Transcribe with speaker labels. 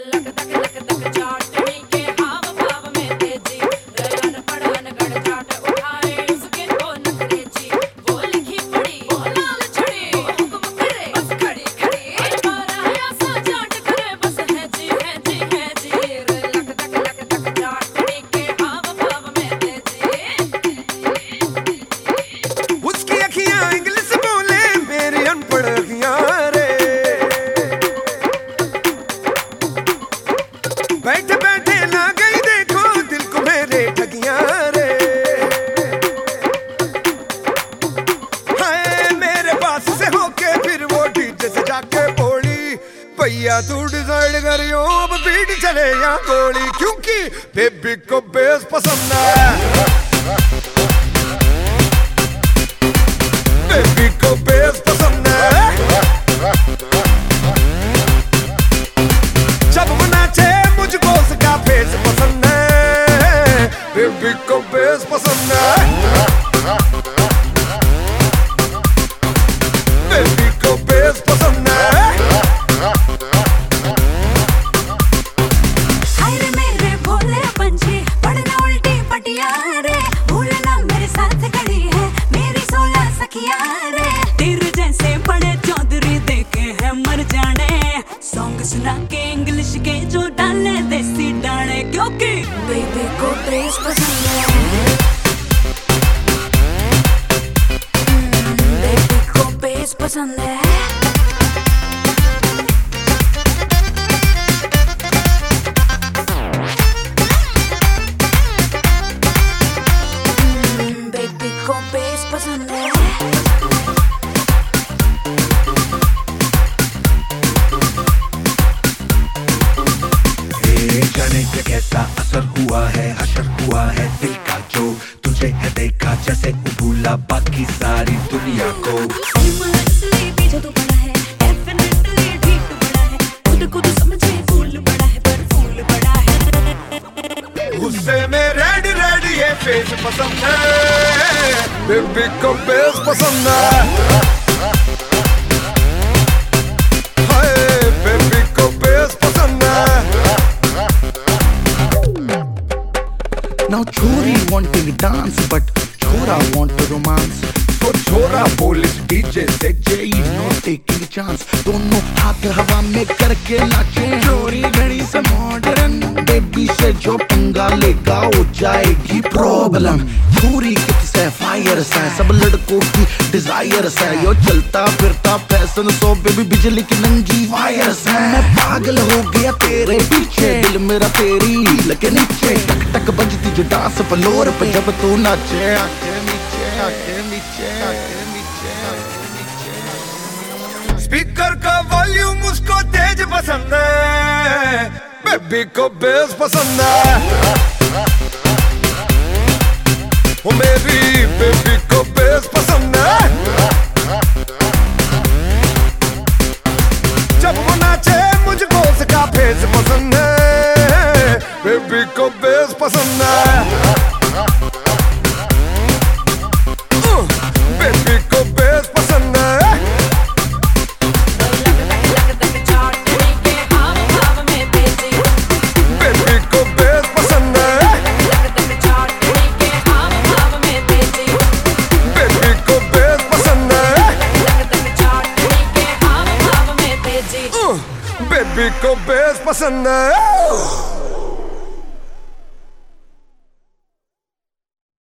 Speaker 1: बैठे बैठे ना गई देखो दिल को मेरे ठगियां रे। हाय मेरे पास से होके फिर वो डीजे से जाके बोली, भैया तू डिसाइड करियो अब बीट चले या गोली, क्योंकि बेबी को बेस पसंद है, बेबी को बेस पसंद है। जब वो नाचे मुझको उसका फेस पसंद है, बेबी को बेस पसंद है, बेबी को बेस पसंद है।
Speaker 2: हाय रे मेरे भोले पंछी पढ़ना उल्टी पटिया रे, भूलना मेरे साथ खड़ी है मेरी 16 सखियां रे। तेरे जैसे बड़े चौधरी देखे हैं मर जाने, सॉन्ग सुना के इंग्लिश के जो डाले देसी डाले, क्योंकि बेबी को बेस पसंद है, बेबी को बेस पसंद है। बेबी को बेस पसंद है।
Speaker 3: जाने के कैसा असर हुआ है, हशर हुआ है दिल का, जो तुझे है देखा जैसे भूला बाकी सारी दुनिया को।
Speaker 2: पीछे तो पड़ा है, डेफिनेटली ठीक बड़ा है, खुद को तो समझे फूल बड़ा है पर फूल बड़ा है।
Speaker 1: गुस्से में रेड रेड ये फेस पसंद है, बेबी को बेस पसंद है। हाय बेबी को बेस पसंद है।
Speaker 3: Now chori wanting dance but chora want to romance, तो छोरा बोल इस डीजे से जय नो टेकिंग चांस, दोनों हाथ हवा में करके नाचे चोरी घड़ी से मॉडर्न, बेबी से जो पंगा लेगा हो जाएगी प्रॉब्लम। चोरी किससे फायर से सब लड़कों की डिजायर से, यो चलता फिरता फैशन सो बेबी बिजली की नंगी वायर से। मैं पागल हो गया तेरे पीछे, दिल मेरा तेरी लगे नीचे, टक टक बजती जो डांस फ्लोर पे जब तू नाचे। आके नीचे आके नीचे आके नीचे आके नीचे।
Speaker 1: स्पीकर का वॉल्यूम उसको तेज पसंद है, बेबी को बेस पसंद है। ओ मेरी बेबी को बेस पसंद है। जब वो नाचे मुझको उसका फेस पसंद है, बेबी को बेस पसंद है। बेबी को बेस पसंद है। बेबी को बेस पसंद है। बेबी को बेस पसंद है। बेबी को बेस पसंद है।